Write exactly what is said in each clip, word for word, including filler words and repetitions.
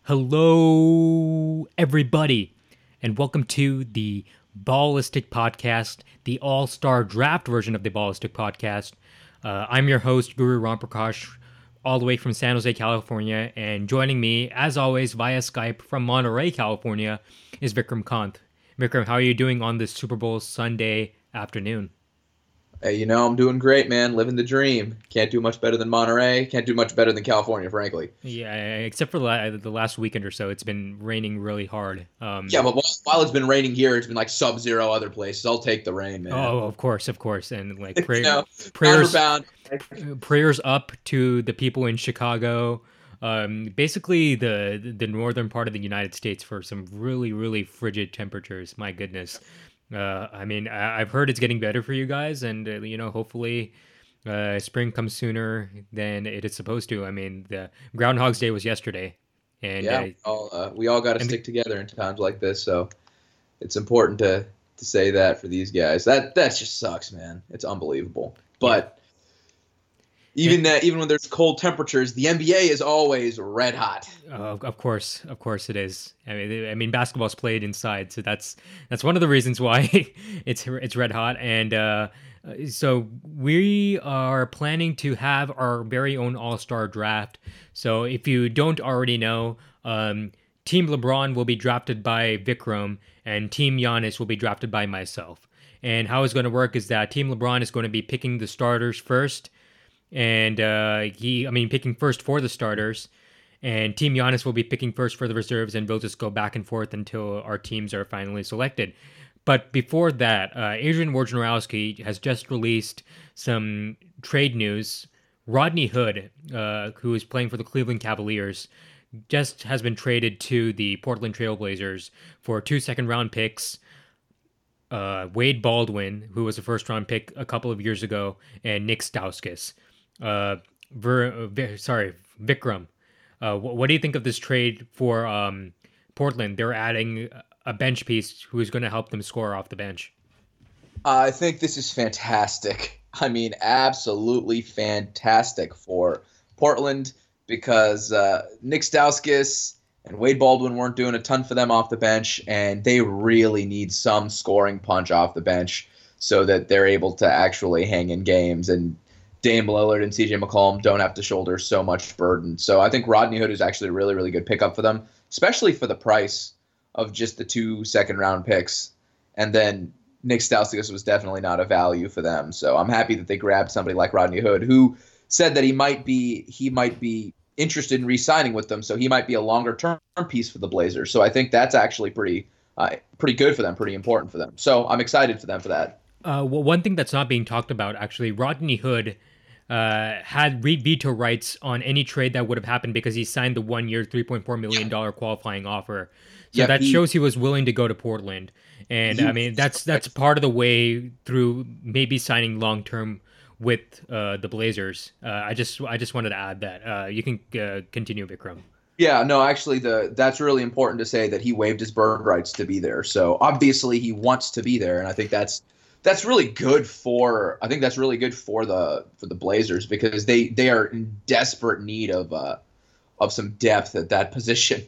Hello, everybody, and welcome to the Ballistic Podcast, the All Star Draft version of the Ballistic Podcast. Uh, I'm your host, Guru Ramprakash, all the way from San Jose, California, and joining me, as always, via Skype from Monterey, California, is Vikram Kant. Vikram, how are you doing on this Super Bowl Sunday afternoon? Hey, you know, I'm doing great, man. Living the dream. Can't do much better than Monterey. Can't do much better than California, frankly. Yeah, except for the the last weekend or so, it's been raining really hard. Um, Yeah, but while, while it's been raining here, it's been like sub-zero other places. I'll take the rain, man. Oh, of course, of course, and like pray, you know, prayers, bound. prayers up to the people in Chicago, um, basically the the northern part of the United States for some really really frigid temperatures. My goodness, uh, I mean, I, I've heard it's getting better for you guys, and uh, you know, hopefully. Uh, spring comes sooner than it is supposed to. I mean, the Groundhog's Day was yesterday, and yeah, uh, we all, uh, we all got to and stick together in times like this. So it's important to to say that for these guys. That that just sucks, man. It's unbelievable. But even And- that, even when there's cold temperatures, the N B A is always red hot. Uh, of course, of course it is. I mean, I mean, basketball's played inside, so that's that's one of the reasons why it's it's red hot. And uh, so we are planning to have our very own All Star draft. So if you don't already know, um, Team LeBron will be drafted by Vikram, and Team Giannis will be drafted by myself. And how it's going to work is that Team LeBron is going to be picking the starters first, and uh, he, I mean, picking first for the starters. And Team Giannis will be picking first for the reserves, and we'll just go back and forth until our teams are finally selected. But before that, uh, Adrian Wojnarowski has just released some trade news. Rodney Hood, uh, who is playing for the Cleveland Cavaliers, just has been traded to the Portland Trailblazers for two second-round picks, uh, Wade Baldwin, who was a first-round pick a couple of years ago, and Nick Stauskas. Uh, Ver, Ver, sorry, Vikram. Uh, what, what do you think of this trade for um, Portland? They're adding a bench piece who is going to help them score off the bench. I think this is fantastic. I mean, absolutely fantastic for Portland because uh, Nick Stauskas and Wade Baldwin weren't doing a ton for them off the bench, and they really need some scoring punch off the bench so that they're able to actually hang in games. And Dame Lillard and C J McCollum don't have to shoulder so much burden. So I think Rodney Hood is actually a really, really good pickup for them, especially for the price of just the two second-round picks. And then Nick Stauskas was definitely not a value for them. So I'm happy that they grabbed somebody like Rodney Hood, who said that he might be he might be interested in re-signing with them, so he might be a longer-term piece for the Blazers. So I think that's actually pretty uh, pretty good for them, pretty important for them. So I'm excited for them for that. Uh, well, one thing that's not being talked about, actually, Rodney Hood uh, had re- veto rights on any trade that would have happened because he signed the one-year, three point four million dollars qualifying offer. So Yeah, that he- shows he was willing to go to Portland. And He- I mean, that's that's part of the way through maybe signing long-term with uh, the Blazers. Uh, I just I just wanted to add that. Uh, you can uh, continue, Vikram. Yeah, no, actually, the that's really important to say that he waived his bird rights to be there. So obviously he wants to be there, and I think that's that's really good for I think that's really good for the for the Blazers because they they are in desperate need of uh of some depth at that position.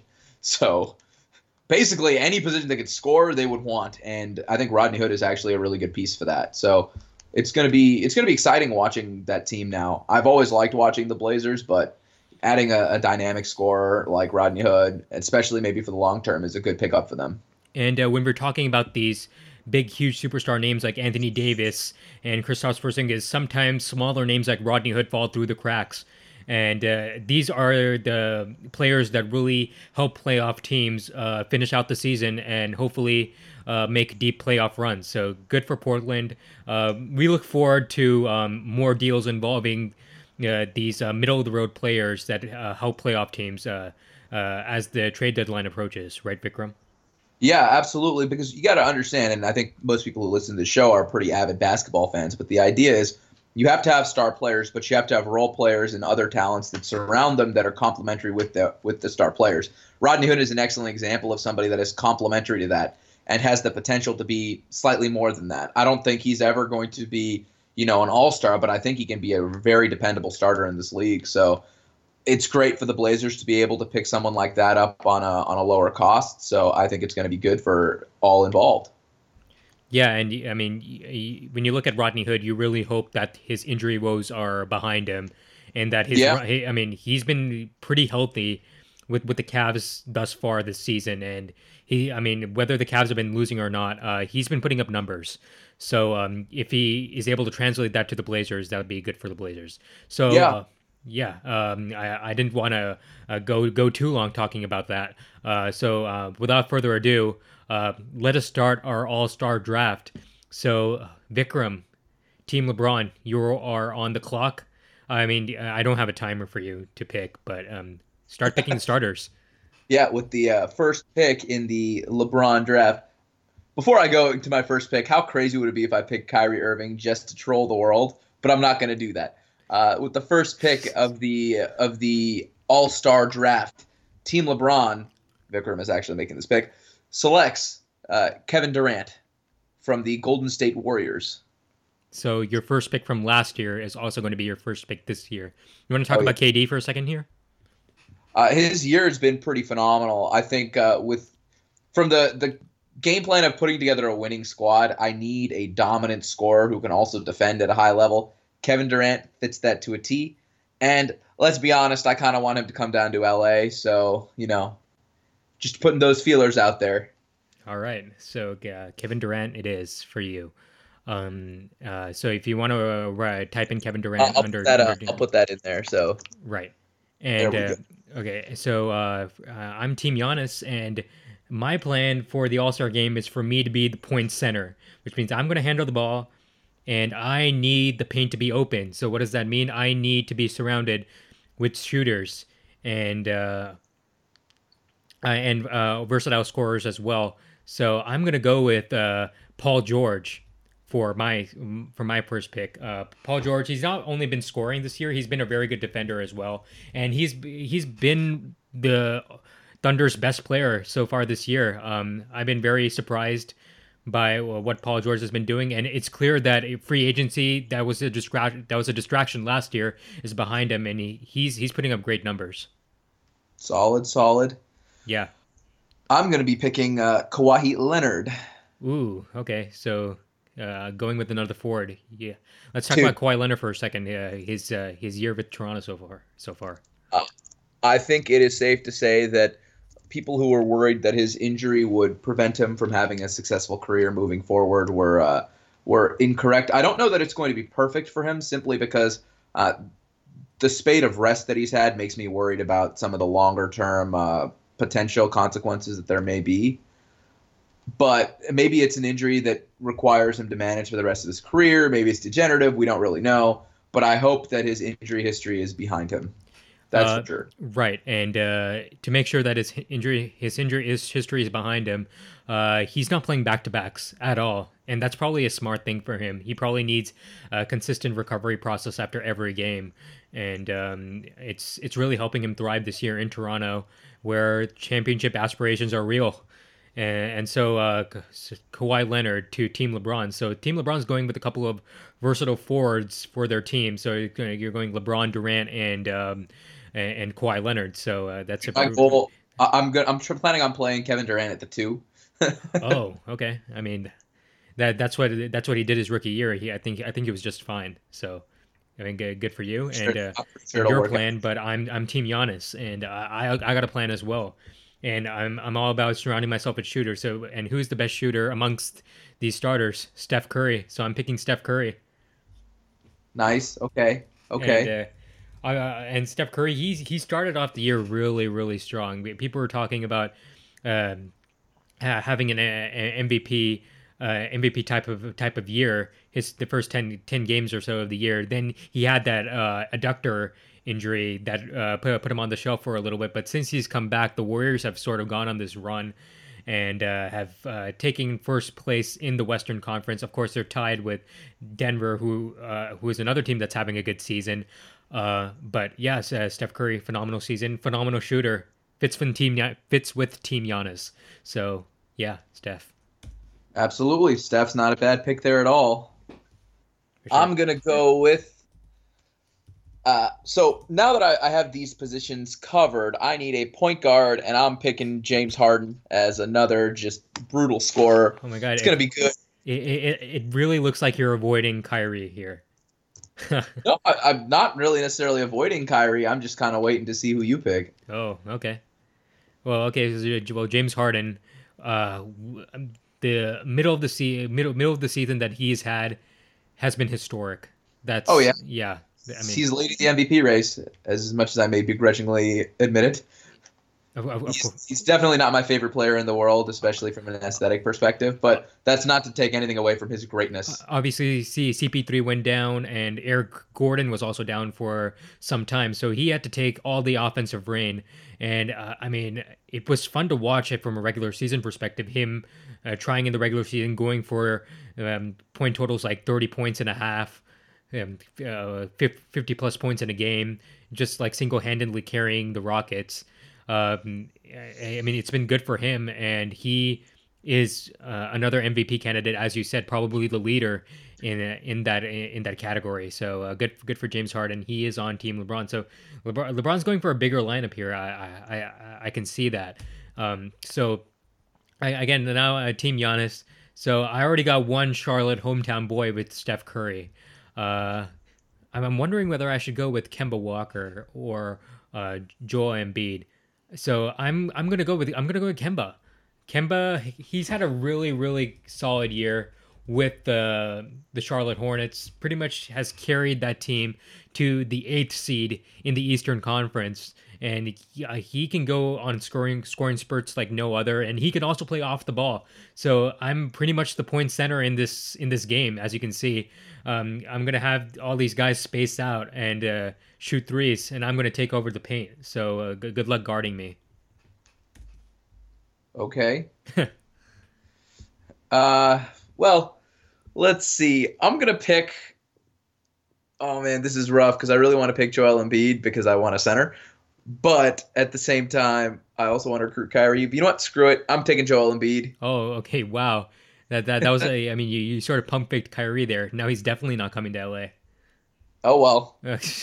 So basically, any position they could score, they would want, and I think Rodney Hood is actually a really good piece for that. So it's gonna be it's gonna be exciting watching that team now. I've always liked watching the Blazers, but adding a, a dynamic scorer like Rodney Hood, especially maybe for the long term, is a good pickup for them. And uh, when we're talking about these big, huge superstar names like Anthony Davis and Kristaps Porzingis, sometimes smaller names like Rodney Hood fall through the cracks. And uh, these are the players that really help playoff teams uh, finish out the season and hopefully uh, make deep playoff runs. So good for Portland. Uh, we look forward to um, more deals involving uh, these uh, middle-of-the-road players that uh, help playoff teams uh, uh, as the trade deadline approaches. Right, Vikram? Yeah, absolutely. Because you got to understand, and I think most people who listen to the show are pretty avid basketball fans, but the idea is you have to have star players, but you have to have role players and other talents that surround them that are complementary with the with the star players. Rodney Hood is an excellent example of somebody that is complementary to that and has the potential to be slightly more than that. I don't think he's ever going to be, you know, an all-star, but I think he can be a very dependable starter in this league. So it's great for the Blazers to be able to pick someone like that up on a on a lower cost. So I think it's going to be good for all involved. Yeah, and y- I mean, y- y- when you look at Rodney Hood, you really hope that his injury woes are behind him, and that his Yeah, run. he- I mean, he's been pretty healthy with with the Cavs thus far this season, and he. I mean, whether the Cavs have been losing or not, uh, he's been putting up numbers. So um, if he is able to translate that to the Blazers, that would be good for the Blazers. So. yeah. Uh, yeah, um, I, I didn't want to uh, go go too long talking about that. Uh, so uh, without further ado, uh, let us start our All Star draft. So Vikram, Team LeBron, you are on the clock. I mean, I don't have a timer for you to pick, but um, start picking the starters. Yeah, with the uh, first pick in the LeBron draft. Before I go to my first pick, how crazy would it be if I picked Kyrie Irving just to troll the world? But I'm not going to do that. Uh, with the first pick of the of the All Star draft, Team LeBron, Vikram is actually making this pick, selects uh, Kevin Durant from the Golden State Warriors. So your first pick from last year is also going to be your first pick this year. You want to talk Oh yeah, about K D for a second here? uh, his year has been pretty phenomenal. I think uh, with from the the game plan of putting together a winning squad, I need a dominant scorer who can also defend at a high level. Kevin Durant fits that to a T. And let's be honest, I kind of want him to come down to L A. So, you know, just putting those feelers out there. All right. So uh, Kevin Durant, it is for you. Um, uh, so if you want to uh, type in Kevin I'll, Durant I'll put under that. Uh, under I'll put that in there. So right. there And we uh, go. okay, so uh, uh, I'm Team Giannis, and my plan for the All Star game is for me to be the point center, which means I'm going to handle the ball, and I need the paint to be open. So what does that mean? I need to be surrounded with shooters and uh, uh, and uh, versatile scorers as well. So I'm going to go with uh, Paul George for my for my first pick. Uh, Paul George, he's not only been scoring this year, he's been a very good defender as well, and he's he's been the Thunder's best player so far this year. Um, I've been very surprised by uh, what Paul George has been doing, and it's clear that a free agency that was a distraction that was a distraction last year is behind him, and he, he's he's putting up great numbers. Solid, solid. Yeah. I'm going to be picking uh, Kawhi Leonard. Ooh. Okay. So uh, going with another forward. Yeah. Let's talk Two. about Kawhi Leonard for a second. Uh, his uh, his year with Toronto so far. So far. Uh, I think it is safe to say that people who were worried that his injury would prevent him from having a successful career moving forward were uh, were incorrect. I don't know that it's going to be perfect for him simply because uh, the spate of rest that he's had makes me worried about some of the longer term uh, potential consequences that there may be. But maybe it's an injury that requires him to manage for the rest of his career. Maybe it's degenerative. We don't really know. But I hope that his injury history is behind him. That's Uh, for sure. right, and uh, to make sure that his hi- injury, his injury, his history is behind him, uh, he's not playing back to backs at all, and that's probably a smart thing for him. He probably needs a consistent recovery process after every game, and um, it's it's really helping him thrive this year in Toronto, where championship aspirations are real. And, and so uh, Ka- s- Kawhi Leonard to Team LeBron. So Team LeBron's going with a couple of versatile forwards for their team. So you're going you're going LeBron, Durant, and um, and, and Kawhi Leonard. So uh, that's a My goal. I- I'm good. I'm tr- planning on playing Kevin Durant at the two. oh, okay. I mean that that's what that's what he did his rookie year. He I think I think it was just fine. So I mean good, good for you Sure, and uh, I'm pretty sure and it'll your work out. plan. But I'm I'm Team Giannis and I I, I got a plan as well. And I'm I'm all about surrounding myself with shooters. So and who's the best shooter amongst these starters? Steph Curry. So I'm picking Steph Curry. Nice. Okay. And Okay. uh, uh, and Steph Curry, he's he started off the year really really strong. People were talking about um, ha- having an uh, M V P uh, M V P type of type of year. His the first ten ten games or so of the year. Then he had that uh, adductor injury that uh, put put him on the shelf for a little bit. But since he's come back, the Warriors have sort of gone on this run and uh, have uh, taken first place in the Western Conference. Of course, they're tied with Denver, who uh, who is another team that's having a good season. Uh, but yes, uh, Steph Curry, phenomenal season, phenomenal shooter, fits with team Gia- fits with Team Giannis. So yeah, Steph Absolutely. Steph's not a bad pick there at all. for sure. I'm gonna go with Uh, so now that I, I have these positions covered, I need a point guard, and I'm picking James Harden as another just brutal scorer. Oh my God, It's going it, to be good. it it it really looks like you're avoiding Kyrie here. No, I, I'm not really necessarily avoiding Kyrie. I'm just kind of waiting to see who you pick. Oh, okay. Well, okay. So, well, James Harden, uh, w- um, the middle of the se- middle middle of the season that he's had has been historic. Oh yeah, That's yeah. I mean, he's leading the M V P race, as much as I may begrudgingly admit it. of, of, of course. He's, he's definitely not my favorite player in the world, especially from an aesthetic perspective. But that's not to take anything away from his greatness. Obviously, see, C P three went down, and Eric Gordon was also down for some time, so he had to take all the offensive reign. And uh, I mean, it was fun to watch it from a regular season perspective. Him uh, trying in the regular season, going for um, point totals like thirty points and a half, um, uh, fifty plus points in a game, just like single handedly carrying the Rockets. Um, I I mean, it's been good for him, and he is uh, another M V P candidate, as you said, probably the leader in in that in that category. So uh, good good for James Harden. He is on Team LeBron. So LeBron, LeBron's going for a bigger lineup here. I I I, I can see that. Um, so I, again now uh, Team Giannis. So I already got one Charlotte hometown boy with Steph Curry. Uh, I'm I'm wondering whether I should go with Kemba Walker or uh, Joel Embiid. So I'm I'm gonna go with I'm gonna go with Kemba. Kemba, he's had a really really solid year with the the Charlotte Hornets. Pretty much has carried that team to the eighth seed in the Eastern Conference, and he, uh, he can go on scoring scoring spurts like no other, and he can also play off the ball. So I'm pretty much the point center in this in this game, as you can see. Um, I'm gonna have all these guys spaced out and uh, shoot threes, and I'm gonna take over the paint. So uh, good, good luck guarding me. Okay. Uh, well, let's see. I'm gonna pick. Oh man, this is rough because I really want to pick Joel Embiid because I want a center, but at the same time, I also want to recruit Kyrie. But you know what? Screw it. I'm taking Joel Embiid. Oh, okay. Wow. That that that was a. I mean, you, you sort of pump faked Kyrie there. Now he's definitely not coming to L A. Oh well.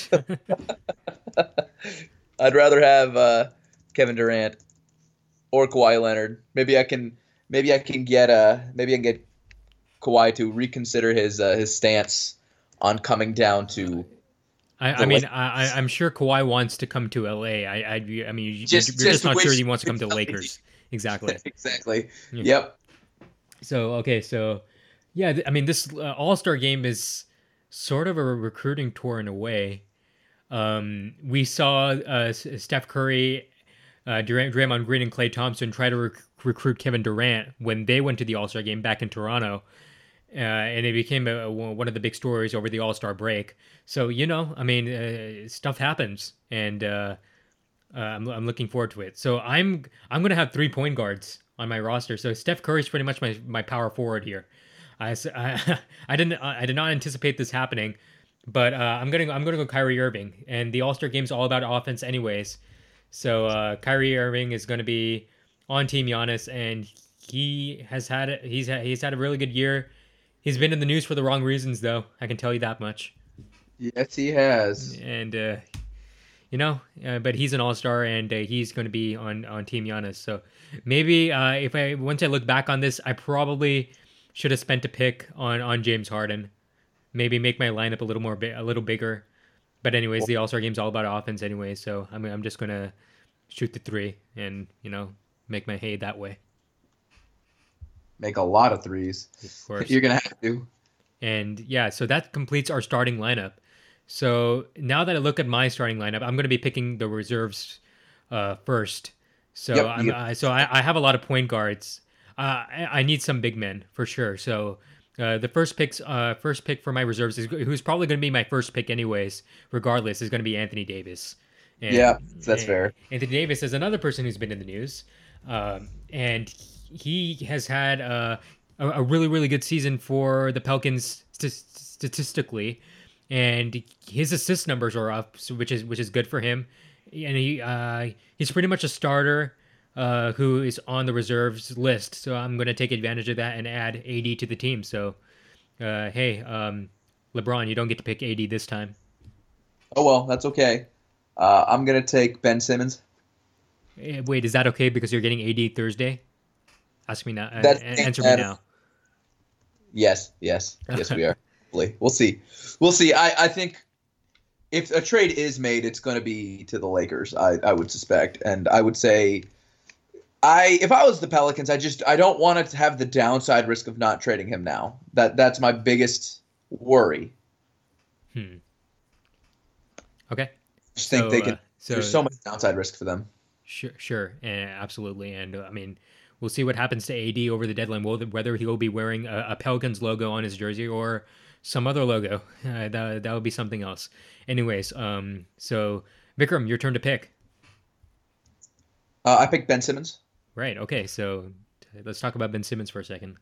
I'd rather have uh, Kevin Durant or Kawhi Leonard. Maybe I can. Maybe I can get. Uh, maybe I can get Kawhi to reconsider his uh, his stance on coming down to. I, I mean, I, I'm sure Kawhi wants to come to L A. I, I, I mean, you, Just- you're just just not sure wish- he wants to come to the Lakers. Exactly. Exactly. Yeah. Yep. So okay, so yeah, th- I mean, this uh, All Star game is sort of a recruiting tour in a way. Um, we saw uh, S- Steph Curry, uh, Durant, Draymond Green, and Klay Thompson try to rec- recruit Kevin Durant when they went to the All Star game back in Toronto. Uh, and it became a, one of the big stories over the All Star break. So you know, I mean, uh, stuff happens, and uh, uh, I'm, I'm looking forward to it. So I'm I'm gonna have three point guards on my roster. So Steph Curry's pretty much my, my power forward here. I, s- I, I didn't I did not anticipate this happening, but uh, I'm gonna I'm gonna go Kyrie Irving, and the All Star game's all about offense, anyways. So uh, Kyrie Irving is gonna be on Team Giannis, and he has had a, he's had, he's had a really good year. He's been in the news for the wrong reasons, though. I can tell you that much. Yes, he has. And uh, you know, uh, but he's an all-star, and uh, he's going to be on on Team Giannis. So maybe uh, if I once I look back on this, I probably should have spent a pick on on James Harden. Maybe make my lineup a little more bi- a little bigger. But anyways, the All-Star game's all about offense anyway. So I mean, I'm just gonna shoot the three and you know make my hay that way. Make a lot of threes. Of course. You're gonna have to. And yeah, so that completes our starting lineup. So now that I look at my starting lineup, I'm going to be picking the reserves uh, first. So Yep, I'm yep. I, so I, I have a lot of point guards. Uh, I, I need some big men for sure. So uh, the first picks, uh, first pick for my reserves is who's probably going to be my first pick anyways. Regardless, is going to be Anthony Davis. And, Yeah, that's and fair. Anthony Davis is another person who's been in the news, um, and he has had uh, a, a really really good season for the Pelicans st- statistically, and his assist numbers are up, so which is which is good for him. And he uh, he's pretty much a starter uh, who is on the reserves list. So I'm going to take advantage of that and add A D to the team. So uh, hey, um, LeBron, you don't get to pick A D this time. Oh well, that's okay. Uh, I'm gonna take Ben Simmons. Eh, Wait, is that okay because you're getting A D Thursday? Ask me now. Uh, That's answer me and now. yes, yes, yes, we are. Hopefully. We'll see. We'll see. I, I think if a trade is made, it's going to be to the Lakers. I, I would suspect, and I would say I if I was the Pelicans, I just I don't want to have the downside risk of not trading him now. That that's my biggest worry. Hmm. Okay. I just think So, they uh, can. There's so so much downside risk for them. sure, sure, uh, absolutely, and uh, I mean, we'll see what happens to A D over the deadline. Whether whether he will be wearing a, a Pelicans logo on his jersey or some other logo. Uh, that that would be something else. Anyways, um, so Vikram, your turn to pick. Uh, I picked Ben Simmons. Right. Okay. So let's talk about Ben Simmons for a second.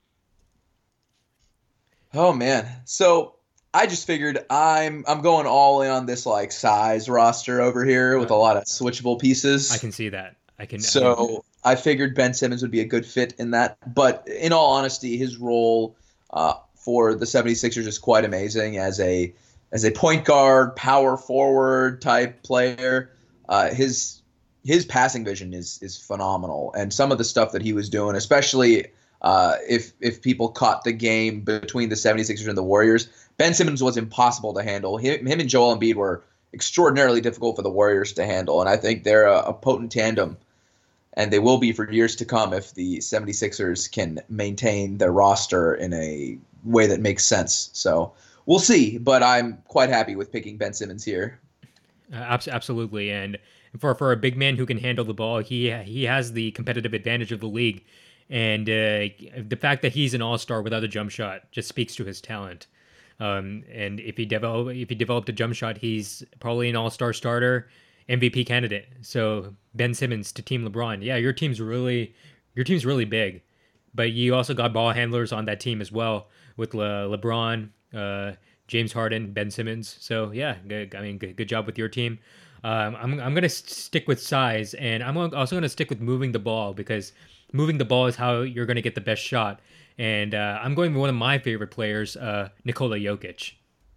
Oh man. So I just figured I'm I'm going all in on this like size roster over here with Uh, a lot of switchable I pieces. can see that. I can. I can. So I figured Ben Simmons would be a good fit in that. But in all honesty, his role uh, for the 76ers is quite amazing as a as a point guard, power forward type player. Uh, his his passing vision is is phenomenal, and some of the stuff that he was doing, especially uh, if if people caught the game between the 76ers and the Warriors, Ben Simmons was impossible to handle. Him, him and Joel Embiid were extraordinarily difficult for the Warriors to handle, and I think they're a, a potent tandem and they will be for years to come if the 76ers can maintain their roster in a way that makes sense. So we'll see, but I'm quite happy with picking Ben Simmons here. Uh, abs- absolutely, and for for a big man who can handle the ball, he he has the competitive advantage of the league, and uh, the fact that he's an all star without a jump shot just speaks to his talent. Um, and if he develop if he developed a jump shot, he's probably an all star starter, M V P candidate. So Ben Simmons to Team LeBron. Yeah, your team's really your team's really big, but you also got ball handlers on that team as well with Le- LeBron, uh, James Harden, Ben Simmons. So yeah, good, I mean, good, good job with your team. Um, I'm I'm gonna stick with size, and I'm also gonna stick with moving the ball because moving the ball is how you're gonna get the best shot. And uh, I'm going with one of my favorite players, uh, Nikola Jokic.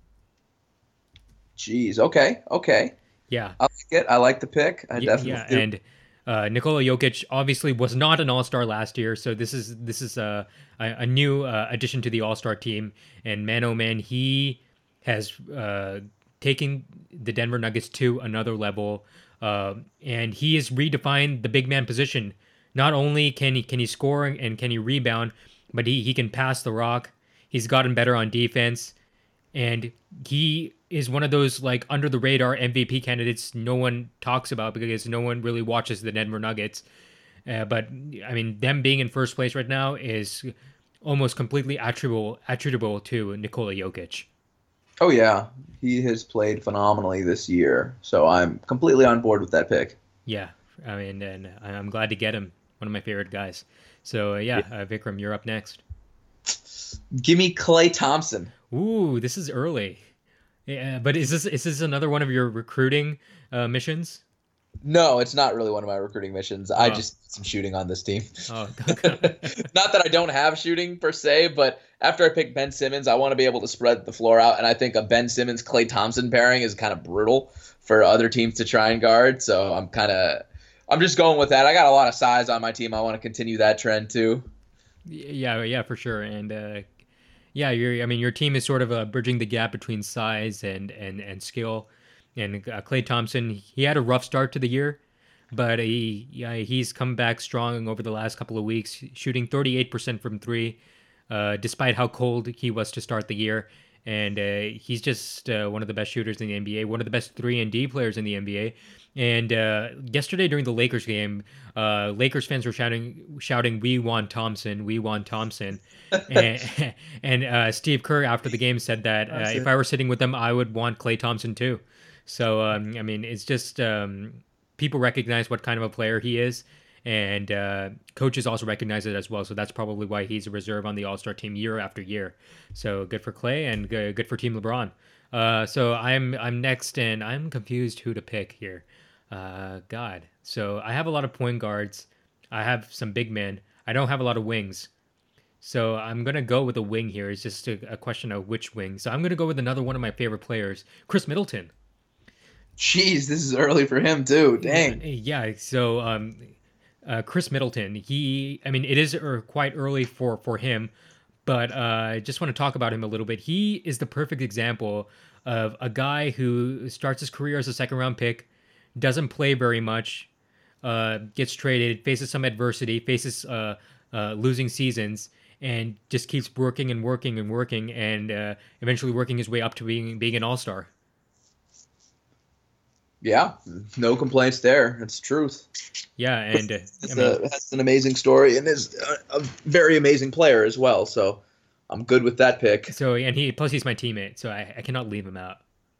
Jeez, okay, okay. Yeah, I like it. I like the pick. I yeah, definitely yeah. do. And uh, Nikola Jokic obviously was not an All Star last year, so this is this is a a, a new uh, addition to the All Star team. And man, oh man, he has uh, taken the Denver Nuggets to another level, uh, and he has redefined the big man position. Not only can he can he score and can he rebound, but he, he can pass the rock. He's gotten better on defense, and he is one of those like under the radar M V P candidates no one talks about because no one really watches the Denver Nuggets. Uh, but I mean, them being in first place right now is almost completely attributable attributable to Nikola Jokic. Oh yeah, he has played phenomenally this year, so I'm completely on board with that pick. Yeah, I mean, and I'm glad to get him. One of my favorite guys. So uh, yeah, Yeah. uh, Vikram, you're up next. Give me Clay Thompson. Ooh, this is early. Yeah, but is this is this another one of your recruiting uh, missions? No, it's not really one of my recruiting missions. I Oh, just need some shooting on this team. oh, Not that I don't have shooting per se, but after I pick Ben Simmons, I want to be able to spread the floor out, and I think a Ben Simmons Clay Thompson pairing is kind of brutal for other teams to try and guard. So I'm kind of I'm just going with that. I got a lot of size on my team. I want to continue that trend too. yeah, yeah, for sure. And uh, yeah, you're. I mean, your team is sort of uh, bridging the gap between size and and and skill. And uh, Clay Thompson, he had a rough start to the year, but he yeah, he's come back strong over the last couple of weeks, shooting thirty-eight percent from three, uh, despite how cold he was to start the year. And uh, he's just uh, one of the best shooters in the N B A, one of the best three and D players in the N B A. And uh, yesterday during the Lakers game, uh, Lakers fans were shouting, shouting, "We want Thompson, we want Thompson," and and uh, Steve Kerr after the game said that uh, if Thompson. I were sitting with them, I would want Clay Thompson too. So um, I mean, it's just um, people recognize what kind of a player he is, and uh, coaches also recognize it as well. So that's probably why he's a reserve on the All Star team year after year. So good for Clay and good, good for Team LeBron. Uh, so I'm I'm next, and I'm confused who to pick here. Uh, God. So I have a lot of point guards. I have some big men. I don't have a lot of wings. So I'm gonna go with a wing here. It's just a, a question of which wing. So I'm gonna go with another one of my favorite players, Chris Middleton. Jeez, this is early for him too. Yeah, Dang. yeah. So, um, uh, Chris Middleton, he, I mean, it is er, quite early for for him, but uh, I just want to talk about him a little bit. He is the perfect example of a guy who starts his career as a second round pick, doesn't play very much, uh, gets traded, faces some adversity, faces uh, uh, losing seasons, and just keeps working and working and working, and uh, eventually working his way up to being being an all star. Yeah, no complaints there. It's truth. Yeah, and uh, I It's mean, a, that's an amazing story and is a, a very amazing player as well. So I'm good with that pick. so and he plus he's my teammate, so I, I cannot leave him out.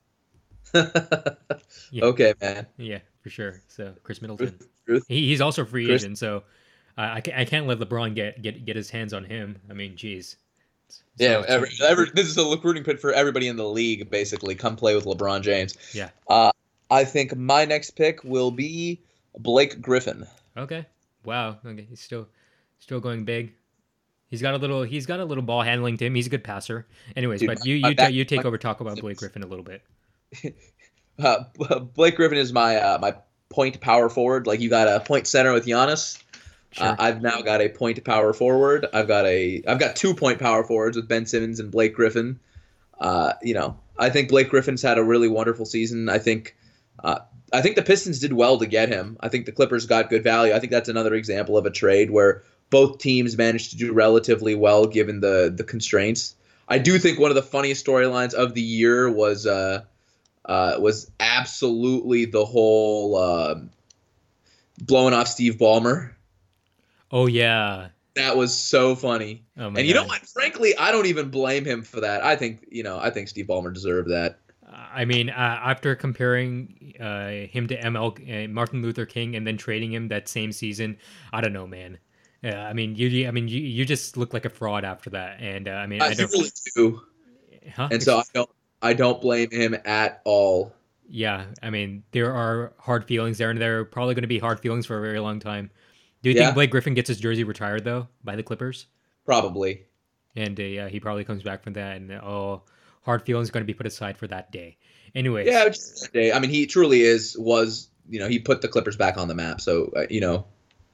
Yeah, Okay, man. yeah, for sure. So Chris Middleton, Truth, truth. he, he's also a free Chris. agent, so I I, can't, I can't let LeBron get, get get his hands on him. I mean, geez. It's- it's Yeah, not- every, every, this is a recruiting pit for everybody in the league, basically. Come play with LeBron James. Yeah. Uh, I think my next pick will be Blake Griffin. Okay. Wow. Okay. He's still still going big. He's got a little. He's got a little ball handling to him. He's a good passer. Anyways, Dude, but you my you ta- back- you take my- over. Talk about Blake Griffin a little bit. Uh, Blake Griffin is my uh, my point power forward. Like you got a point center with Giannis. Sure. Uh, I've now got a point power forward. I've got a I've got two point power forwards with Ben Simmons and Blake Griffin. Uh, you know, I think Blake Griffin's had a really wonderful season. I think uh, I think the Pistons did well to get him. I think the Clippers got good value. I think that's another example of a trade where both teams managed to do relatively well given the the constraints. I do think one of the funniest storylines of the year was uh, uh, was absolutely the whole uh, blowing off Steve Ballmer. Oh yeah. That was so funny. Oh my And you know God. what? Frankly, I don't even blame him for that. I think, you know, I think Steve Ballmer deserved that. I mean, uh, after comparing uh, him to M L uh, Martin Luther King and then trading him that same season, I don't know, man. Uh, I mean, you, you- I mean, you, you just look like a fraud after that, and uh, I mean, I I don't. really do. Huh? And so I don't I don't blame him at all. Yeah, I mean, there are hard feelings there, and there are probably going to be hard feelings for a very long time. Do you Yeah. think Blake Griffin gets his jersey retired though by the Clippers? Probably. And uh, yeah, he probably comes back from that, and all hard feelings are going to be put aside for that day. Anyways, Yeah, just that day. I mean, he truly is was, you know, he put the Clippers back on the map. So, uh, you know,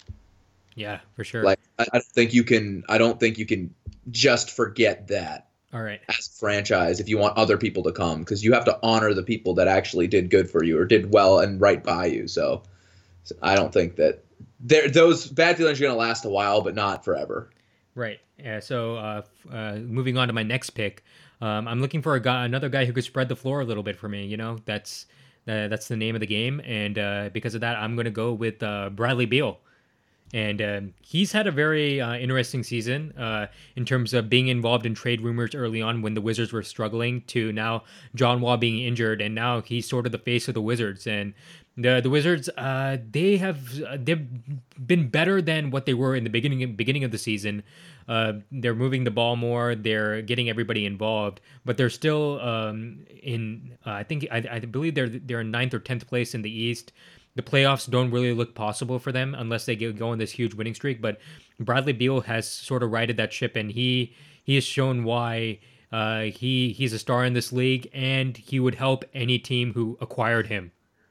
yeah, for sure. like I, I don't think you can I don't think you can just forget that All right. as a franchise if you want other people to come because you have to honor the people that actually did good for you or did well and right by you. So, so I don't think that there those bad feelings are going to last a while, but not forever. Right. Yeah. So, uh, f- uh, moving on to my next pick, um, I'm looking for a guy, another guy who could spread the floor a little bit for me. You know, that's uh, that's the name of the game, and uh, because of that, I'm going to go with uh, Bradley Beal. And um, he's had a very uh, interesting season uh, in terms of being involved in trade rumors early on when the Wizards were struggling to now John Wall being injured, and now he's sort of the face of the Wizards. And the the Wizards, uh, they have uh, they've been better than what they were in the beginning beginning of the season. Uh, they're moving the ball more. They're getting everybody involved, but they're still um, in. Uh, I think I, I believe they're they're in ninth or tenth place in the East. The playoffs don't really look possible for them unless they get, go on this huge winning streak. But Bradley Beal has sort of righted that ship, and he he has shown why uh, he he's a star in this league, and he would help any team who acquired him.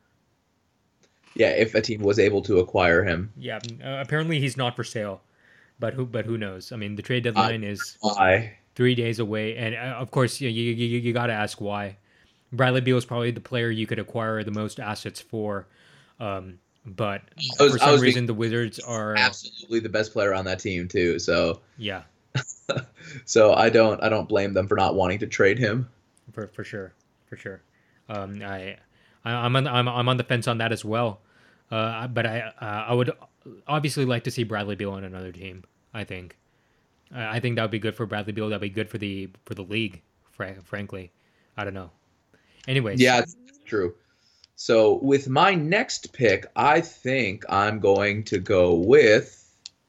Yeah, if a team was able to acquire him. Yeah, uh, apparently he's not for sale, but who but who knows? I mean, the trade deadline is Why? three days away, and uh, of course, you you, you, you got to ask why. Bradley Beal is probably the player you could acquire the most assets for. Um, but I was- for I some was reason, the Wizards are Absolutely the best player on that team too. So yeah, so I don't I don't blame them for not wanting to trade him. for for sure, for sure. Um, I, I I'm on I'm I'm on the fence on that as well. Uh, but I uh, I would obviously like to see Bradley Beal on another team. I think, I I think that would be good for Bradley Beal. That'd be good for the for the league. Fra- frankly, I don't know. Anyways, Yeah, it's true. So with my next pick, I think I'm going to go with.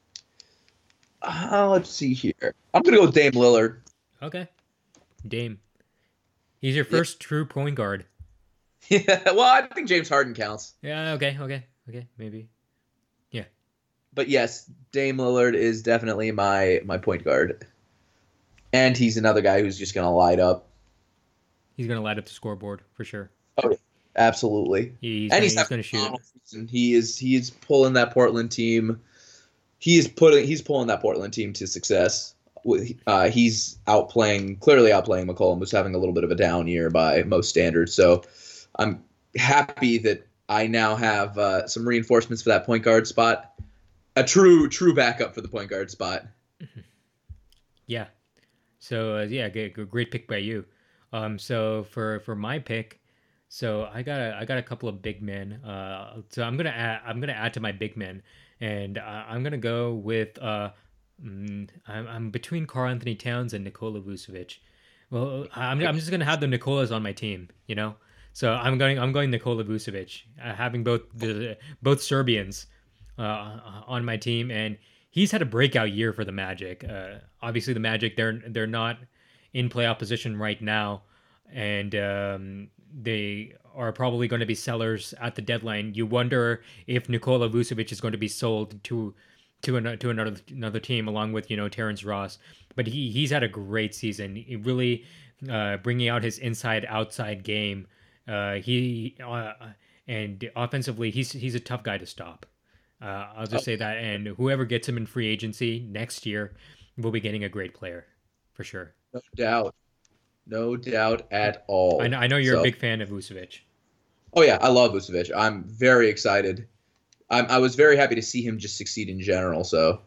Uh, let's see here. I'm going to go with Dame Lillard. okay, Dame. He's your first true point guard. Yeah, well, I think James Harden counts, Yeah. Okay. Okay. Okay. Maybe. but yes, Dame Lillard is definitely my my point guard, and he's another guy who's just going to light up. He's gonna light up the scoreboard for sure. Absolutely. He's And gonna he's he's having gonna a shoot. phenomenal season. He is he is pulling that Portland team. He is putting he's pulling that Portland team to success. Uh, he's outplaying clearly outplaying McCollum, who's having a little bit of a down year by most standards. So I'm happy that I now have uh, some reinforcements for that point guard spot. A true true backup for the point guard spot. Yeah. So uh, yeah, g- g- great pick by you. Um, so for for my pick, so I got a I got a couple of big men. Uh, so I'm gonna add I'm gonna add to my big men, and uh, I'm gonna go with uh, mm, I'm I'm between Karl Anthony Towns and Nikola Vucevic. Well, I'm I'm just gonna have the Nikolas on my team, you know. So I'm going I'm going Nikola Vucevic, uh, having both the both Serbians uh, on my team, and he's had a breakout year for the Magic. Uh, obviously, the Magic they're they're not in playoff position right now, and um, they are probably going to be sellers at the deadline. You wonder if Nikola Vucevic is going to be sold to to another to another another team along with you know Terrence Ross. But he he's had a great season. He really uh, bringing out his inside outside game. Uh, he uh, and offensively, he's he's a tough guy to stop. Uh, I'll just say that, and whoever gets him in free agency next year will be getting a great player for sure. No doubt. No doubt at I all. know, I know you're a So, big fan of Vucevic. oh yeah, I love Vucevic. I'm very excited. I'm, I was very happy to see him just succeed in general. So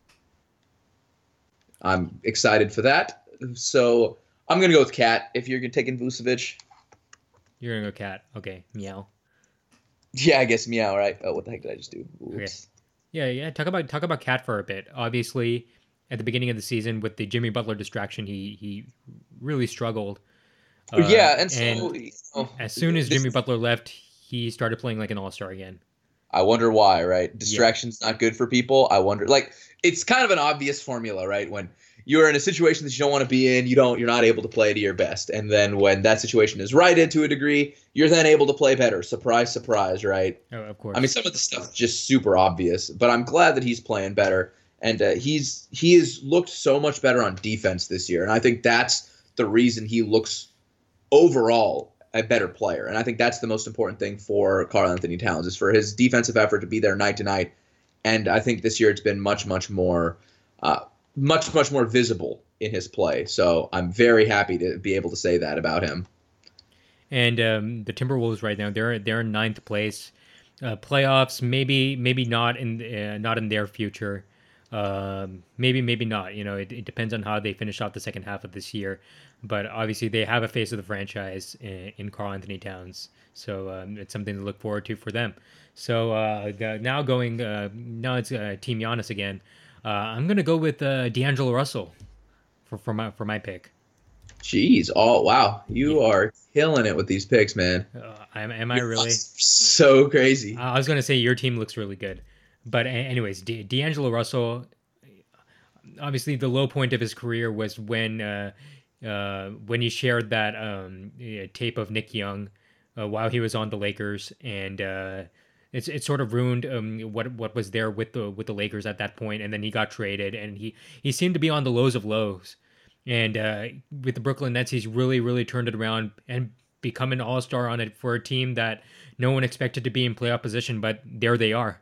I'm excited for that. So I'm gonna go with Cat if you're taking Vucevic. You're gonna go Cat. Okay, meow. Yeah, I guess meow, right? Oh, what the heck did I just do? Okay. Oops. Yeah, yeah. Talk about talk about Cat for a bit. Obviously, at the beginning of the season with the Jimmy Butler distraction, he he really struggled. Uh, yeah, and and so you know, as soon as this, Jimmy Butler left, he started playing like an all star again. I wonder why, right? Yeah. Distraction's not good for people. I wonder, like, it's kind of an obvious formula, right? When you're in a situation that you don't want to be in, you don't, you're not able to play to your best, and then when that situation is righted to a degree, you're then able to play better. Surprise, surprise, right? Oh, of course. I mean, some of the stuff is just super obvious, but I'm glad that he's playing better, and uh, he's he has looked so much better on defense this year, and I think that's the reason he looks overall a better player. And I think that's the most important thing for Karl Anthony Towns is for his defensive effort to be there night to night. And I think this year it's been much, much more, uh, much, much more visible in his play. So I'm very happy to be able to say that about him. And um, the Timberwolves right now they're they're in ninth place. Uh, playoffs maybe maybe not in uh, not in their future. Um, maybe maybe not. You know, it, it depends on how they finish off the second half of this year. But obviously they have a face of the franchise in, in Karl Anthony Towns, so um, it's something to look forward to for them. So uh, now going uh, now it's uh, Team Giannis again. Uh, I'm gonna go with uh, D'Angelo Russell for for my for my pick. Jeez. Oh, wow. You Yeah. are killing it with these picks, man. Uh, am, am I really? So crazy. I was gonna say your team looks really good, but a- anyways, D- D'Angelo Russell. Obviously, the low point of his career was when uh, uh, when he shared that um, yeah, tape of Nick Young uh, while he was on the Lakers, and uh, it's it sort of ruined um, what what was there with the with the Lakers at that point. And then he got traded, and he he seemed to be on the lows of lows. And uh, with the Brooklyn Nets, he's really really turned it around and become an all star on it for a team that no one expected to be in playoff position, but there they are.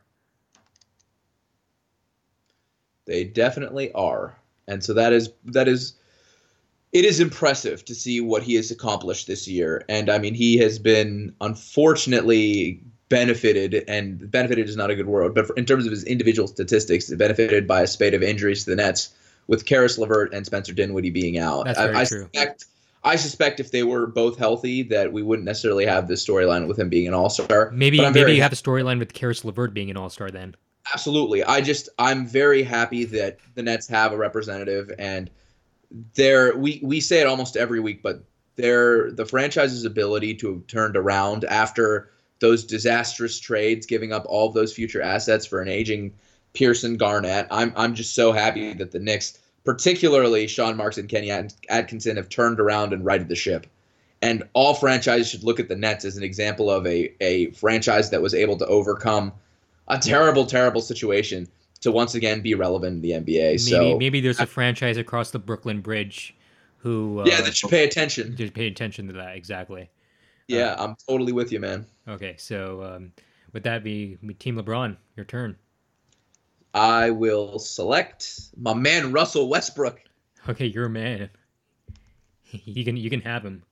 They definitely are. And so that is that is it is impressive to see what he has accomplished this year. And I mean, he has been unfortunately benefited, and benefited is not a good word, but for, in terms of his individual statistics, benefited by a spate of injuries to the Nets, with Karis LeVert and Spencer Dinwiddie being out. That's very I, I true. Suspect, I suspect if they were both healthy, that we wouldn't necessarily have this storyline with him being an all-star. Maybe But I'm maybe very you have a storyline with Karis LeVert being an all star then. Absolutely. I just I'm very happy that the Nets have a representative, and they're we we say it almost every week, but they're the franchise's ability to have turned around after those disastrous trades, giving up all of those future assets for an aging Pearson Garnett. I'm I'm just so happy that the Knicks, particularly Sean Marks and Kenny Atkinson, have turned around and righted the ship. And all franchises should look at the Nets as an example of a a franchise that was able to overcome a terrible, terrible situation to once again be relevant in the N B A. Maybe So maybe there's a franchise across the Brooklyn Bridge who uh, yeah, that should pay attention. just pay attention to that exactly. Uh, Yeah, I'm totally with you, man. okay, so um, would that be Team LeBron? Your turn. I will select my man Russell Westbrook. Okay, you're a man. You can you can have him.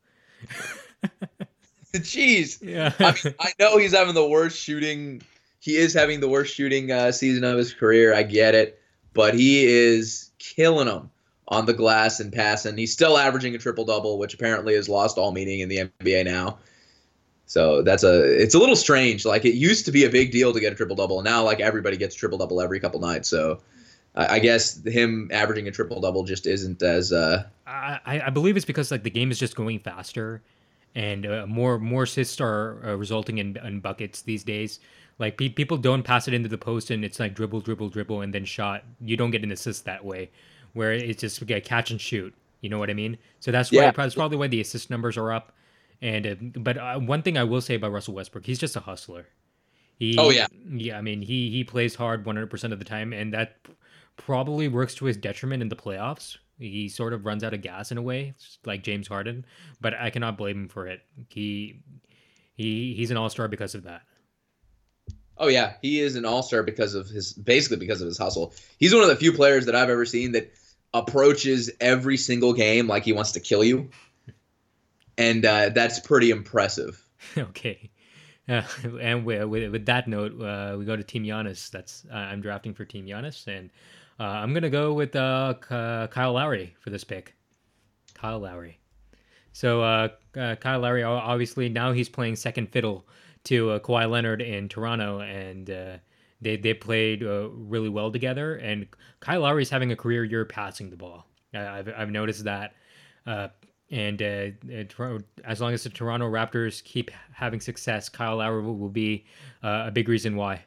Jeez. Yeah. I mean, I know he's having the worst shooting. He is having the worst shooting uh, season of his career. I get it, but he is killing them on the glass and passing. He's still averaging a triple double, which apparently has lost all meaning in the N B A now. So that's a it's a little strange. Like it used to be a big deal to get a triple double, and now like everybody gets triple double every couple nights. So I I guess him averaging a triple double just isn't as uh I, I I believe it's because like the game is just going faster, and uh, more more assists are uh, resulting in, in buckets these days. Like pe- people don't pass it into the post, and it's like dribble, dribble, dribble, and then shot. You don't get an assist that way, where it's just okay, catch and shoot. You know what I mean? So that's why yeah. that's probably why the assist numbers are up. And uh, but uh, one thing I will say about Russell Westbrook, he's just a hustler. He, Oh yeah. yeah. I mean, he he plays hard one hundred percent of the time, and that probably works to his detriment in the playoffs. He sort of runs out of gas in a way, like James Harden. But I cannot blame him for it. He he he's an all star because of that. Oh yeah, he is an all-star because of his basically because of his hustle. He's one of the few players that I've ever seen that approaches every single game like he wants to kill you. And uh, that's pretty impressive. Okay. Uh, and with, with, with that note, uh, we go to Team Giannis. That's uh, I'm drafting for Team Giannis, and uh, I'm gonna go with uh, K- Kyle Lowry for this pick. Kyle Lowry. So uh, uh, Kyle Lowry, o- obviously now he's playing second fiddle to uh, Kawhi Leonard in Toronto, and uh, they they played uh, really well together. And Kyle Lowry's having a career year passing the ball. I, I've I've noticed that. Uh, And uh, uh, as long as the Toronto Raptors keep having success, Kyle Lowry will, will be uh, a big reason why.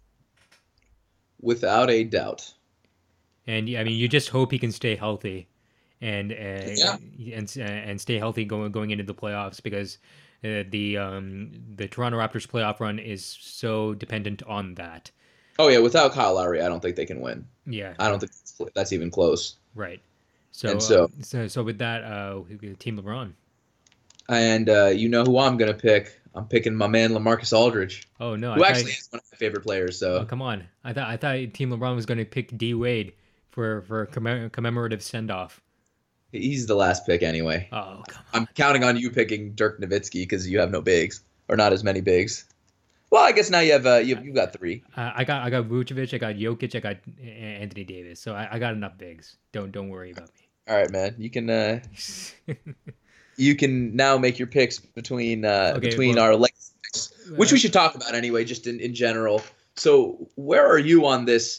Without a doubt. And I mean, you just hope he can stay healthy, and uh, Yeah. and and stay healthy going going into the playoffs, because uh, the um, the Toronto Raptors playoff run is so dependent on that. Oh yeah, without Kyle Lowry, I don't think they can win. Yeah, I don't think that's even close. right. So And so- um, so so with that, uh, Team LeBron. And uh, you know who I'm gonna pick? I'm picking my man LaMarcus Aldridge, Oh no, who I actually thought, is one of my favorite players. oh, So come on. I thought I thought Team LeBron was going to pick D Wade for for a commem- commemorative send off. he's the last pick anyway. Oh come on. I'm counting on you picking Dirk Nowitzki because you have no bigs or not as many bigs. Well, I guess now you have uh, you you got three. Uh, I got I got Vucevic, I got Jokic, I got A- Anthony Davis. So I, I got enough bigs. Don't don't worry about All right, man. You can uh, me. you can now make your picks between uh, Okay, between well- our legacy picks, which we should talk about anyway, just in, in general. So where are you on this?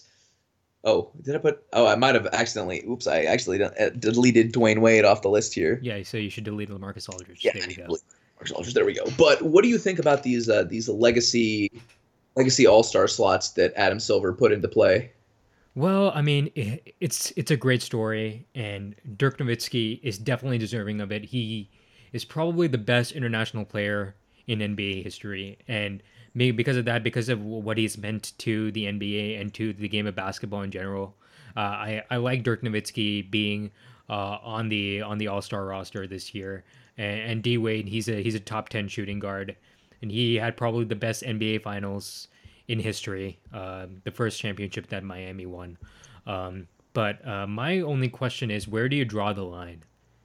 Oh, did I put? Oh, I might have accidentally. Oops, I actually done- uh, deleted Dwayne Wade off the list here. Yeah, so you should delete LaMarcus Aldridge. Yeah, there I we didn't go. delete Marcus Aldridge. There we go. But what do you think about these uh, these legacy legacy All Star slots that Adam Silver put into play? Well, I mean, i- it's it's a great story, and Dirk Nowitzki is definitely deserving of it. He is probably the best international player in N B A history, and maybe because of that, because of what he's meant to the N B A and to the game of basketball in general, uh, I I like Dirk Nowitzki being uh, on the on the All Star roster this year, and, and D Wade, he's a he's a top ten shooting guard, and he had probably the best N B A Finals in history, uh, the first championship that Miami won. Um, but uh, my only question is, where do you draw the line,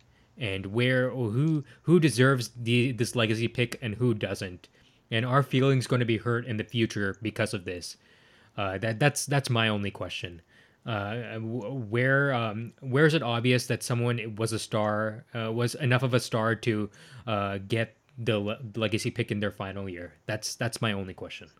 and where or who who deserves the this legacy pick and who doesn't, and are feelings going to be hurt in the future because of this? Uh, that that's that's my only question. Uh, w- where um, where is it obvious that someone was a star, uh, was enough of a star to uh, get the le- legacy pick in their final year? That's that's my only question.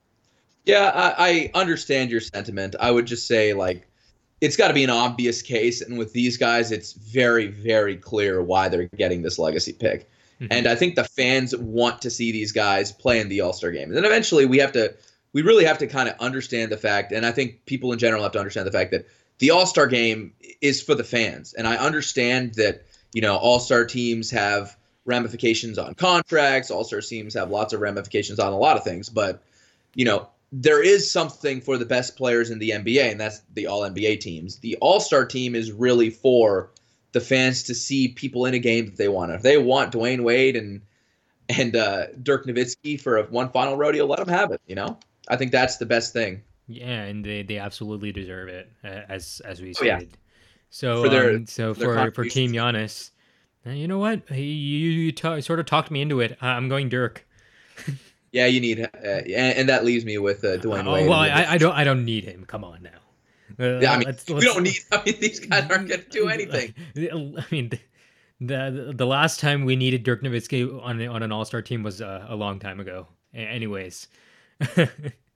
Yeah, I, I understand your sentiment. I would just say, like, it's got to be an obvious case. And with these guys, it's very, very clear why they're getting this legacy pick. Mhm. And I think the fans want to see these guys play in the All Star game. And then eventually we have to, we really have to kind of understand the fact. And I think people in general have to understand the fact that the All Star game is for the fans. And I understand that, you know, All Star teams have ramifications on contracts. All Star teams have lots of ramifications on a lot of things. But, you know, there is something for the best players in the N B A, and that's the all N B A teams. The All-Star team is really for the fans to see people in a game that they want. If they want Dwayne Wade and and uh, Dirk Nowitzki for a one final rodeo. Let them have it. You know, I think that's the best thing. Yeah, and they, they absolutely deserve it, uh, as as we Oh yeah, stated. So for their um so for their for for Team contributions. Giannis, uh, you know what? You you, you ta- sort of talked me into it. I- I'm going Dirk. Yeah, you need, uh, and, and that leaves me with uh, Dwayne Oh Wade. well, And I, I don't I don't need him. Come on now. yeah, I Uh, mean, let's we let's. don't need. I mean, these guys aren't going to do anything. I mean, the the last time we needed Dirk Nowitzki on on an All Star team was uh, a long time ago. A- anyways, uh,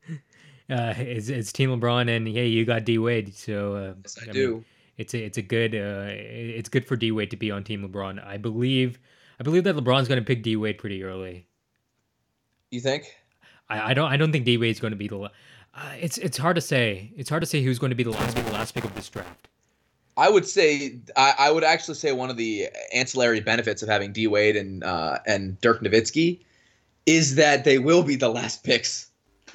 it's it's Team LeBron, and hey, you got D Wade, so uh, Yes, I I mean, do. it's a, it's a good uh, it's good for D Wade to be on Team LeBron. I believe I believe that LeBron's going to pick D Wade pretty early. You think? I, I don't I don't think D Wade's going to be the. la- Uh, it's it's hard to say. It's hard to say who's going to be the last be the last pick of this draft. I would say I, I would actually say one of the ancillary benefits of having D Wade and uh, and Dirk Nowitzki is that they will be the last picks.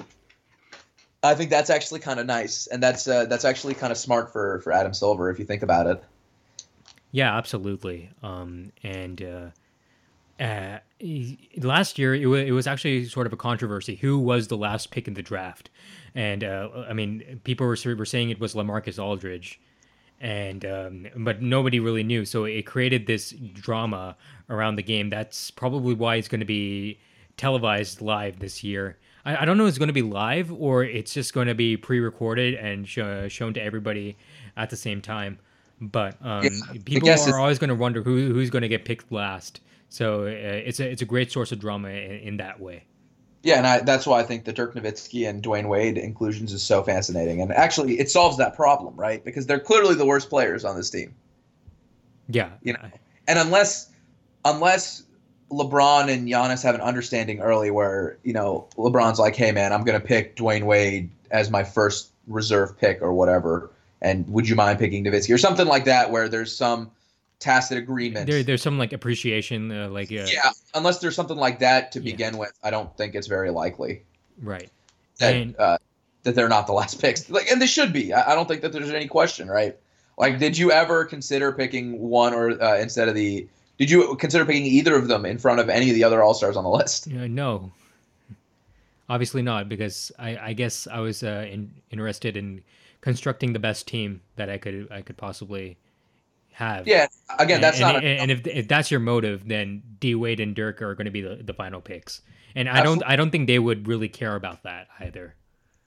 I think that's actually kind of nice, and that's uh, that's actually kind of smart for for Adam Silver if you think about it. Yeah, absolutely. Um, and uh, uh, e- last year it, wa it was actually sort of a controversy. Who was the last pick in the draft? And uh, I mean, people were were saying it was LaMarcus Aldridge, and um, but nobody really knew. So it created this drama around the game. That's probably why it's going to be televised live this year. I, I don't know if it's going to be live or it's just going to be pre-recorded and sh- shown to everybody at the same time. But Yeah, um, I people guess are it's always going to wonder who who's going to get picked last. So uh, it's a it's a great source of drama in, in that way. yeah, and I, that's why I think the Dirk Nowitzki and Dwayne Wade inclusions is so fascinating, and actually it solves that problem, right? Because they're clearly the worst players on this team, Yeah, you know. I- And unless unless LeBron and Giannis have an understanding early where, you know, LeBron's like, hey, man, I'm going to pick Dwayne Wade as my first reserve pick or whatever. And would you mind picking Nowitzki or something like that where there's some tacit there agreement? there's some like appreciation, uh, like uh, Yeah, unless there's something like that to yeah, begin with, I don't think it's very likely right. that And uh, that they're not the last picks. Like, and they should be. I, I don't think that there's any question, right? Like, did you ever consider picking one or uh, instead of the? Did you consider picking either of them in front of any of the other All Stars on the list? uh, no, obviously not, because I, I guess I was uh, in, interested in constructing the best team that I could I could possibly have. Yeah. Again, And that's and, not a, and if if that's your motive, then D Wade and Dirk are going to be the, the final picks. And I don't absolutely. I don't think they would really care about that either.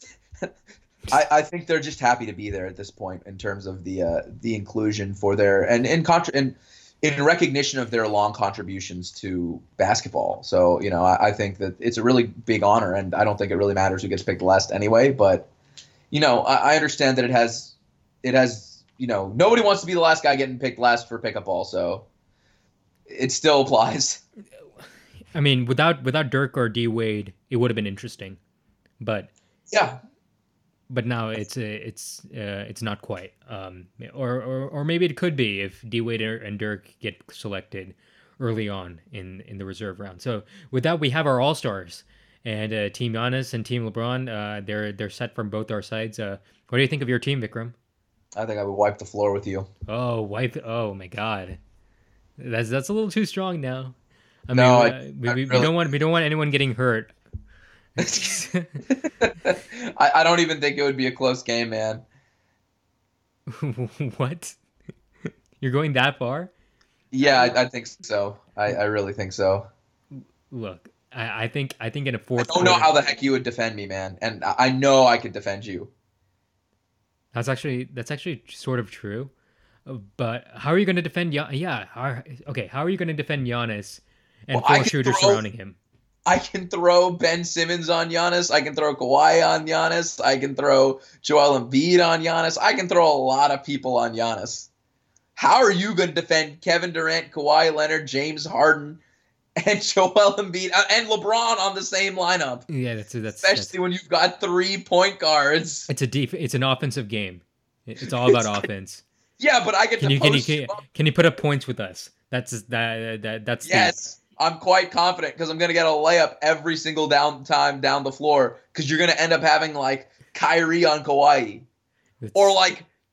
I, I think they're just happy to be there at this point in terms of the uh, the inclusion for their and in contra- and in recognition of their long contributions to basketball. So you know, I, I think that it's a really big honor, and I don't think it really matters who gets picked last anyway. But you know, I, I understand that it has it has you know nobody wants to be the last guy getting picked last for pickup ball, so it still applies. I mean, without without Dirk or D Wade, it would have been interesting. But Yeah, but now it's uh, it's uh, it's not quite. Um, or, or or maybe it could be if D Wade and Dirk get selected early on in in the reserve round. So with that, we have our all stars and uh, Team Giannis and Team LeBron. Uh, they're they're set from both our sides. Uh, what do you think of your team, Vikram? I think I would wipe the floor with you. Oh, wife! Oh my God, that's that's a little too strong now. I No, mean, I, uh, we, I we, we really. don't want we don't want anyone getting hurt. I, I don't even think it would be a close game, man. What? You're going that far? Yeah, I, I think so. I, I really think so. Look, I, I think I think in a I fourth don't know quarter, how the heck you would defend me, man, and I I know I could defend you. that's actually that's actually sort of true. Uh, But how are you going to defend? Gian- yeah, how, okay. How are you going to defend Giannis and Well, I four can shooters throw. surrounding him? I can throw Ben Simmons on Giannis. I can throw Kawhi on Giannis. I can throw Joel Embiid on Giannis. I can throw a lot of people on Giannis. How are you going to defend Kevin Durant, Kawhi Leonard, James Harden, and Joel Embiid uh, and LeBron on the same lineup? Yeah, that's that's that's Especially when you've got three point guards. it's a deep. It's an offensive game. It- It's all about It's- offense. yeah, but I get Can to you can you post you can, up. can you put up points with us? That's that that that's the Yes, I'm quite confident because I'm going to get a layup every single down time down the floor because you're going to end up having like Kyrie on Kawhi or it's- like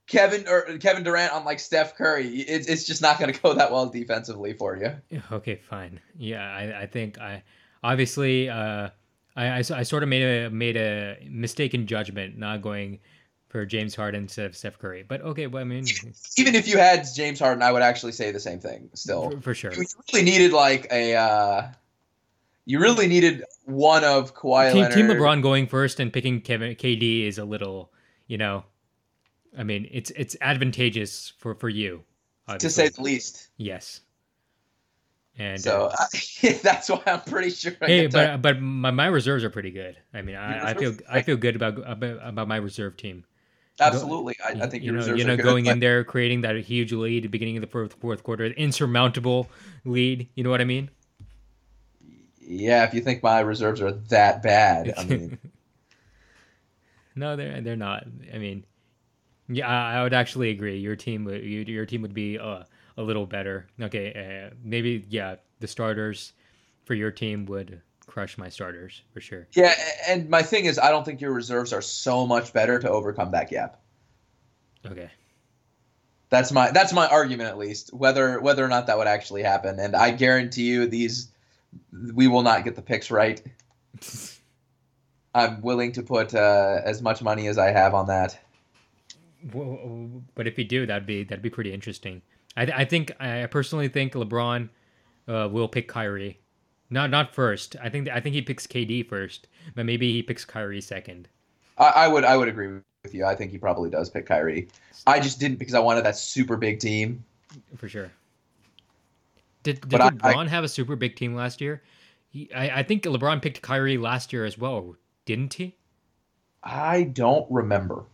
Kevin or Kevin Durant on like Steph Curry, it's it's just not going to go that well defensively for you. Yeah, okay, fine. Yeah, I, I think I obviously uh, I, I, I sort of made a made a mistaken judgment not going for James Harden instead of Steph Curry. But okay, well, I mean, Even if you had James Harden, I would actually say the same thing. Still, for, for sure. you really needed like a uh, you really needed one of Kawhi Team, Leonard. Team LeBron going first and picking Kevin K D is a little, you know, I mean, it's it's advantageous for for you, to obviously. say the least. Yes. And so uh, uh, that's why I'm pretty sure. I hey, get but to- but my, my reserves are pretty good. I mean, Your I, I feel reserves are I great. feel good about about, about my reserve team. Absolutely, I, I You, think you your know, reserves you know, are good. going in there, creating that huge lead at the beginning of the fourth, fourth quarter, insurmountable lead. You know what I mean? Yeah, if you think my reserves are that bad, I mean, No, they're they're not. I mean, yeah, I, I would actually agree. Your team would your, your team would be uh, a little better. Okay, uh, maybe yeah, the starters for your team would crush my starters for sure. yeah. And my thing is, I don't think your reserves are so much better to overcome that gap. Okay. That's my that's my argument at least. Whether whether or not that would actually happen, and I guarantee you, these we will not get the picks right. I'm willing to put uh, as much money as I have on that. Well, but if you do, that'd be that'd be pretty interesting. I I think I personally think LeBron uh, will pick Kyrie. Not not first. I think I think he picks K D first, but maybe he picks Kyrie second. I, I would I would agree with you. I think he probably does pick Kyrie. I just didn't because I wanted that super big team. For sure. Did did But I- LeBron have a super big team last year? He, I I think LeBron picked Kyrie last year as well, didn't he? I don't remember.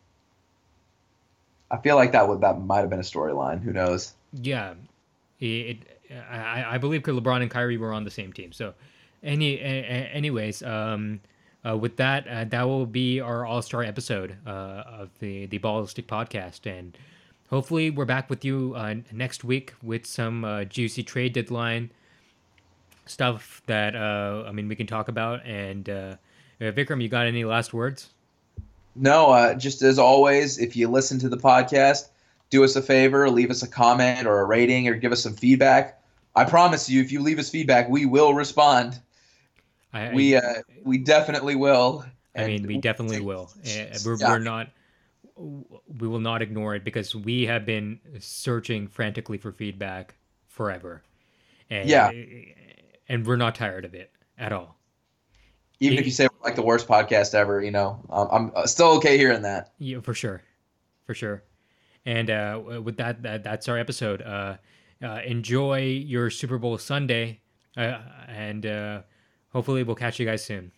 I feel like that would that might have been a storyline. Who knows? Yeah, it. it I I believe 'cause LeBron and Kyrie were on the same team. So, any a- a- anyways, um, uh, with that, uh, that will be our All Star episode uh, of the the Ballistic Podcast, and hopefully we're back with you uh, next week with some uh, juicy trade deadline stuff that uh, I mean we can talk about. And uh, uh, Vikram, you got any last words? No, uh, just as always, if you listen to the podcast, do us a favor, leave us a comment or a rating or give us some feedback. I promise you, if you leave us feedback, we will respond. I, We I, uh, we definitely will. I mean, And we definitely will. Uh, we're, Yeah. we're not. We will not ignore it because we have been searching frantically for feedback forever, and Yeah. and we're not tired of it at all. Even It- if you say we're like the worst podcast ever, you know, um, I'm uh, still okay hearing that. Yeah, for sure, for sure. And uh, with that, that, that's our episode. Uh, uh, enjoy your Super Bowl Sunday, uh, and uh, hopefully we'll catch you guys soon.